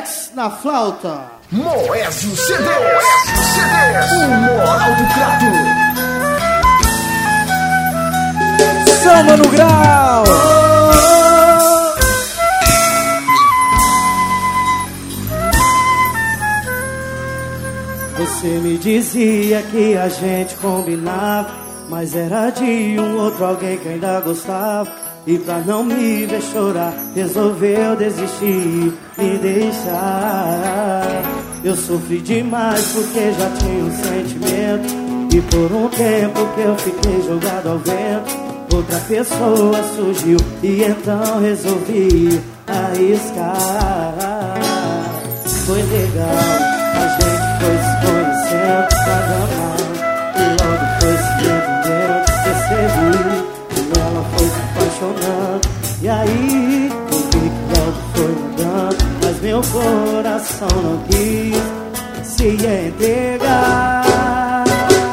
Alex na flauta. Moésio CDs. O Moral do Crato. Samba no grau. Você me dizia que a gente combinava, mas era de um outro alguém que ainda gostava. E pra não me ver chorar, resolveu desistir, me deixar. Eu sofri demais porque já tinha um sentimento, e por um tempo que eu fiquei jogado ao vento, outra pessoa surgiu e então resolvi arriscar. Foi legal, a gente foi se conhecendo, cada mão, e logo foi se entendendo. Percebi que ela foi se apaixonando, e aí eu vi que logo foi mudando, mas meu coração não quis se entregar.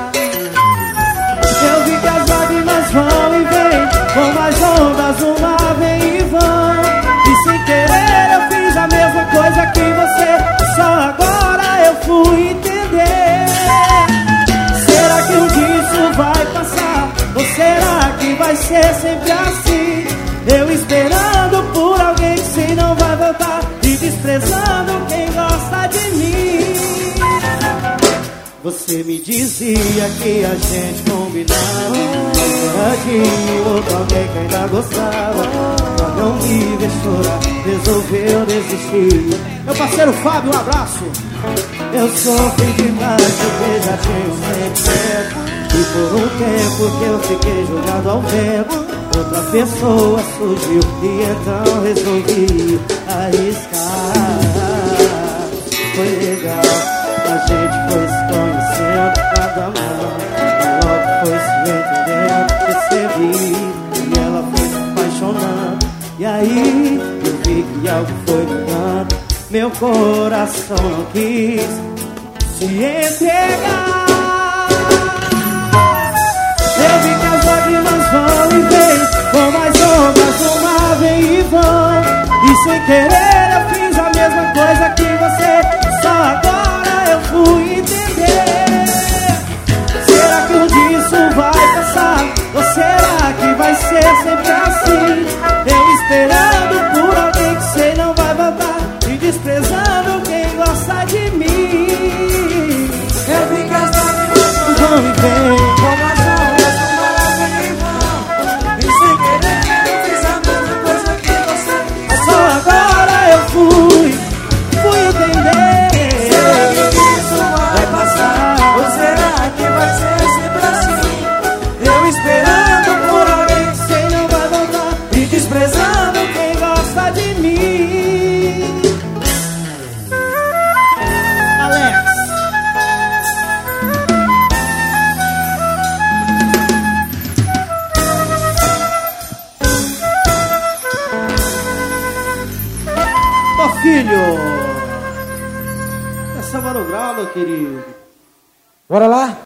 Eu vi que as lágrimas vão e vêm, como as ondas, uma vem e vão, e sem querer eu fiz a mesma coisa que você. Só agora eu fui entender. Será que um dia isso vai passar? Ou será que vai ser sempre assim? Eu esperando por alguém que se não vai voltar, e desprezando quem gosta de mim. Você me dizia que a gente combinava, era de outro alguém que ainda gostava. Pra não me ver chorar, resolveu desistir. Meu parceiro Fábio, um abraço. Eu sofri demais porque já tinha um sentimento, e por um tempo que eu fiquei jogado ao vento, outra pessoa surgiu e então resolvi arriscar. Foi legal, a gente foi se conhecendo, cada mão, e logo foi se entendendo. Percebi que ela foi se apaixonando, e aí eu vi que algo foi mudando. Meu coração não quis se entregar. Eu vi que as lágrimas vão e vêm, como as ondas, uma vem e vão, e sem querer eu fiz a mesma coisa que você. Só agora eu fui entender. Será que um dia isso vai passar? Ou será que vai ser sempre assim? Eu esperando por alguém que sei não vai voltar, e desprezando quem gosta de mim. Eu vi que as lágrimas Vão e vêm, como as ondas, uma vem e vão, e sem querer eu fiz a mesma coisa que você. só agora eu fui entender. Será que isso vai passar? Ou será que vai ser sempre assim? Eu esperando por alguém que sei não vai voltar, e desprezando quem gosta de mim. Alex. Ô filho, essa Mano Grau, meu querido. Bora lá?